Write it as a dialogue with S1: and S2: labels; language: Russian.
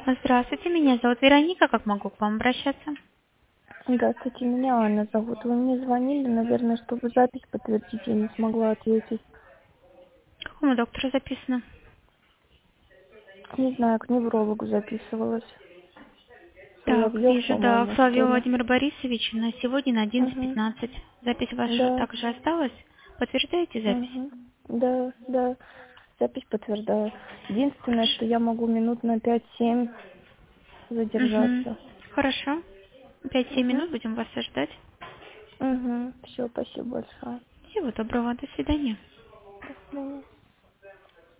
S1: Здравствуйте, меня зовут Вероника. Как могу к вам обращаться?
S2: Здравствуйте, меня Анна зовут. Вы мне звонили, наверное, чтобы запись подтвердить, я не смогла ответить.
S1: К какому доктору записано?
S2: Не знаю, к неврологу записывалась.
S1: Так,
S2: Соловьев,
S1: вижу, да,
S2: по-моему,
S1: Флавио
S2: что ли.
S1: Владимир Борисович на сегодня на
S2: Угу.
S1: 11:15. Запись ваша
S2: Да,
S1: также осталась. Подтверждаете запись?
S2: угу. Да, да. Запись подтверждаю. Единственное,
S1: Хорошо.
S2: что я могу минут на 5-7
S1: Угу.
S2: задержаться.
S1: Хорошо. 5-7
S2: Угу.
S1: минут будем вас ждать.
S2: Угу. Все, спасибо большое.
S1: Всего доброго, до свидания.
S2: До свидания.